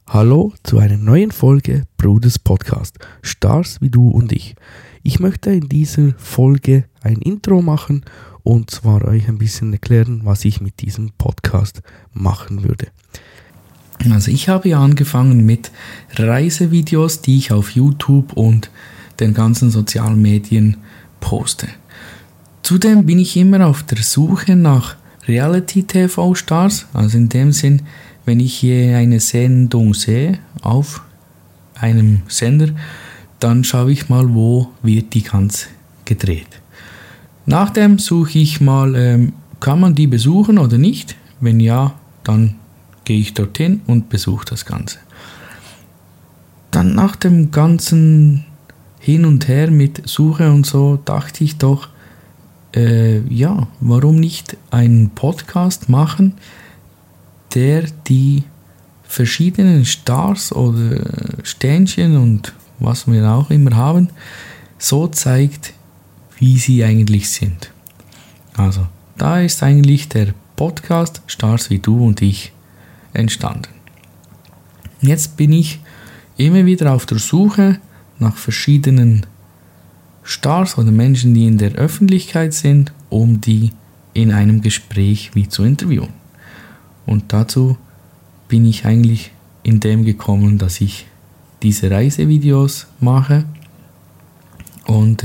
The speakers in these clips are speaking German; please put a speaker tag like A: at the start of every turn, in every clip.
A: Hallo zu einer neuen Folge Bruders Podcast, Stars wie du und ich. Ich möchte in dieser Folge ein Intro machen und zwar euch ein bisschen erklären, was ich mit diesem Podcast machen würde. Also ich habe ja angefangen mit Reisevideos, die ich auf YouTube und den ganzen sozialen Medien poste. Zudem bin ich immer auf der Suche nach Reality-TV-Stars, also in dem Sinn, wenn ich hier eine Sendung sehe auf einem Sender, dann schaue ich mal, wo wird die ganz gedreht. Nachdem suche ich mal, kann man die besuchen oder nicht? Wenn ja, dann gehe ich dorthin und besuche das Ganze. Dann nach dem ganzen Hin und Her mit Suche und so, dachte ich doch, warum nicht einen Podcast machen, der die verschiedenen Stars oder Sternchen und was wir auch immer haben, so zeigt, wie sie eigentlich sind. Also, da ist eigentlich der Podcast Stars wie du und ich entstanden. Jetzt bin ich immer wieder auf der Suche nach verschiedenen Stars oder Menschen, die in der Öffentlichkeit sind, um die in einem Gespräch wie zu interviewen. Und dazu bin ich eigentlich in dem gekommen, dass ich diese Reisevideos mache und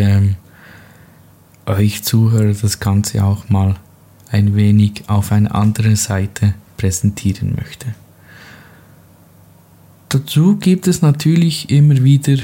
A: euch Zuhörer das Ganze auch mal ein wenig auf eine andere Seite präsentieren möchte. Dazu gibt es natürlich immer wieder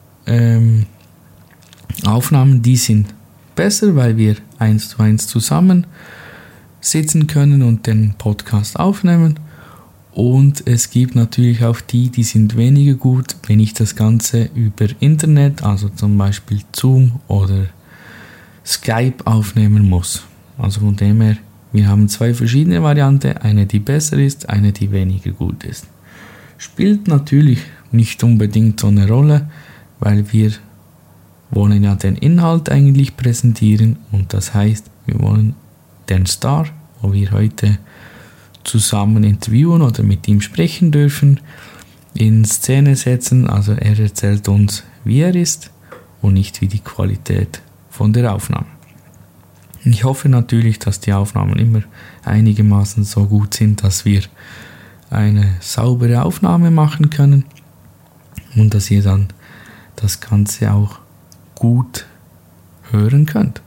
A: Aufnahmen, die sind besser, weil wir 1:1 zusammen sitzen können und den Podcast aufnehmen. Und es gibt natürlich auch die sind weniger gut, wenn ich das Ganze über Internet, also zum Beispiel Zoom oder Skype aufnehmen muss. Also von dem her, wir haben zwei verschiedene Varianten, eine die besser ist, eine die weniger gut ist. Spielt natürlich nicht unbedingt so eine Rolle, weil wir wollen ja den Inhalt eigentlich präsentieren und das heißt, wir wollen den Star, wo wir heute zusammen interviewen oder mit ihm sprechen dürfen, in Szene setzen. Also er erzählt uns, wie er ist und nicht wie die Qualität von der Aufnahme. Ich hoffe natürlich, dass die Aufnahmen immer einigermaßen so gut sind, dass wir eine saubere Aufnahme machen können und dass ihr dann das Ganze auch gut hören könnt.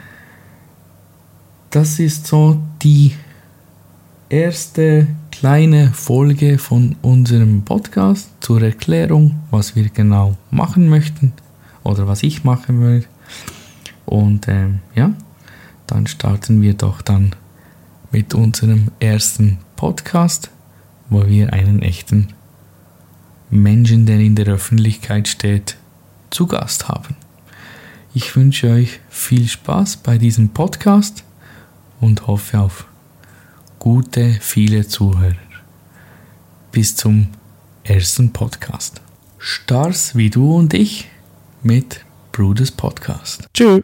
A: Das ist so die erste kleine Folge von unserem Podcast zur Erklärung, was wir genau machen möchten oder was ich machen will. Und dann starten wir doch dann mit unserem ersten Podcast, wo wir einen echten Menschen, der in der Öffentlichkeit steht, zu Gast haben. Ich wünsche euch viel Spaß bei diesem Podcast und hoffe auf viele Zuhörer. Bis zum ersten Podcast. Stars wie du und ich mit Bruders Podcast. Tschüss.